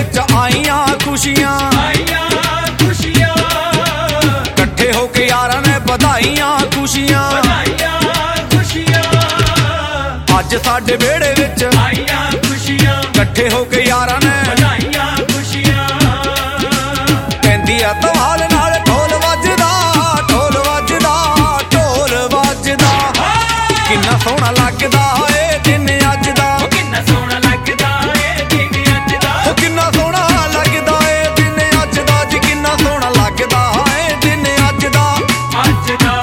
विच आईयां खुशियां, कट्ठे होके यारां ने बधाईयां खुशियां। अज साडे बेड़े विच आईयां खुशियां, कट्ठे होके यारां ने बधाईयां खुशियां। कहंदी आ धमाल नाल ढोल वजदा, ढोल वजदा, ढोल वजदा। किन्ना सोहना लगदा ए दिन अज दा, किन्ना सोहना लगदा ए दिन अज दा, किन्ना सोहना लगदा ए दिन अज दा जी, किन्ना सोहना लगदा ए दिन अज दा, अज दा।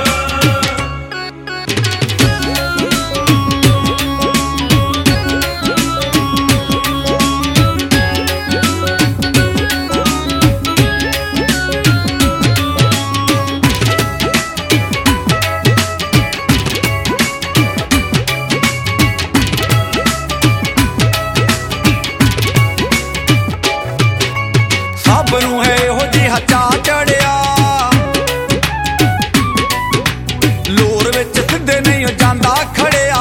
सब नूं है इहो जिहा चा चढ़िया, लोर विच सिद्धे नहीं जांदा खड़िया।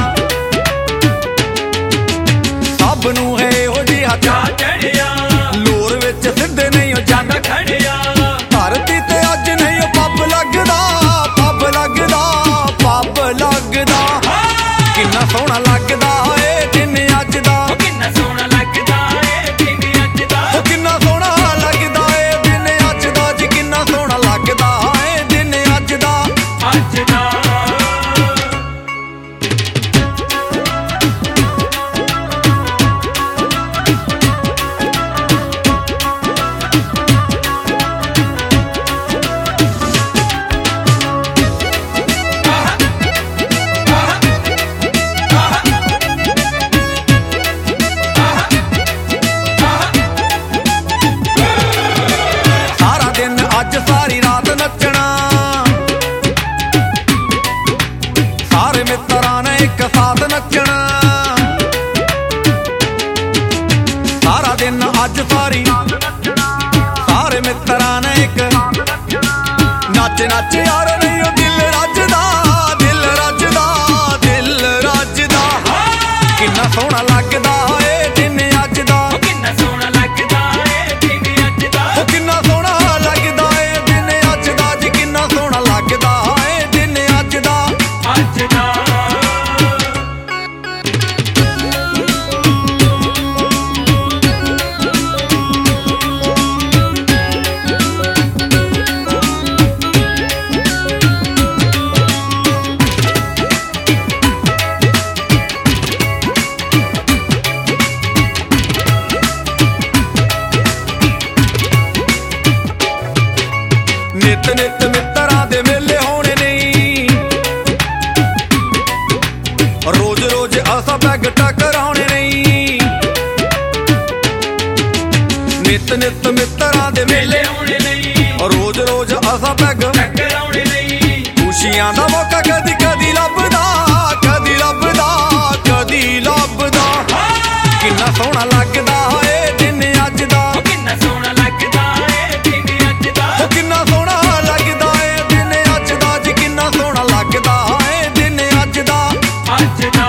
सब नूं है इहो जिहा चा चढ़िया, लोर विच सिद्धे नहीं जांदा खड़िया। धरती ते अज नहीं पब लगदा, पब लगदा, पब लगदा। किन्ना सोहना लगदा ए दिन अज दा, किन्ना सोहना लगदा ए दिन अज दा, किन्ना सोहना लगदा ए दिन अज दा जी, किन्ना सोहना लगदा ए दिन अज दा, अज दा। सारा दिन अज सारी रात नचना, सारे मित्रां ने एक साथ नचना। सारा दिन अज सारी सारे मित्रां ने एक नच नच यार नहीं ओ दिल रजदा, दिल रजदा, दिल रजदा। किन्ना सोहना लगदा ए दिन अज दा, किन्ना सोहना लगदा ए दिन अज दा, किन्ना सोहना लगदा ए दिन अज दा जी, किन्ना सोहना लगदा ए दिन अज दा, अज दा। नित नित मित्रां दे मेले होने नहीं, रोज रोज असा बैग टकराउने नहीं। नित नित मित्रां दे मेले होने नहीं, रोज रोज असा बैग टकराउने नहीं। खुशियां दा मौका कदी कदी लभदा, कदी लभदा, कदी लभदा। किन्ना सोहना लगदा ए दिन अज दा, किन्ना सोहना लगदा ए दिन अज दा, किन्ना सोहना लगदा ए दिन अज दा जी, किन्ना सोहना लगदा ए दिन अज दा, अज दा।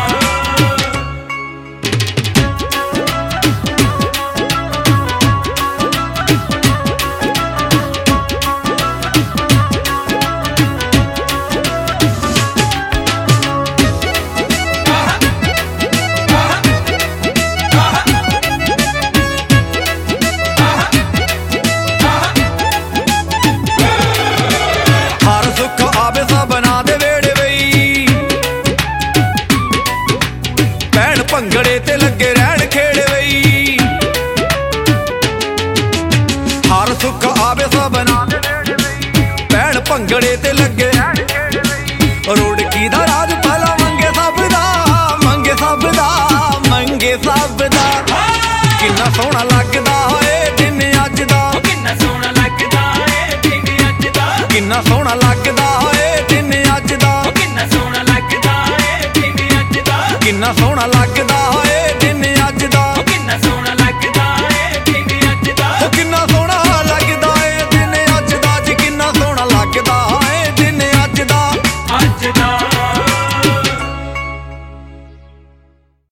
हर सुख आवे सबना दे वेड़े वई, भैन भंगड़े ते लगे रहन खेड़े वई। हर सुख आवे सबना दे वेड़े वई, भैन भंगड़े ते लगे रहन खेड़े वई। रुड़की दा राज भला मंगे सब दा, मंगे सब दा, मंगे सब दा। किन्ना सोहना लगदा ए दिन अज दा, किन्ना सोहना लगदा ए दिन अज दा, किन्ना सोहना लगदा ए दिन अज दा, किन्ना सोहना लगदा ए दिन अज दा, किन्ना सोहना लगदा।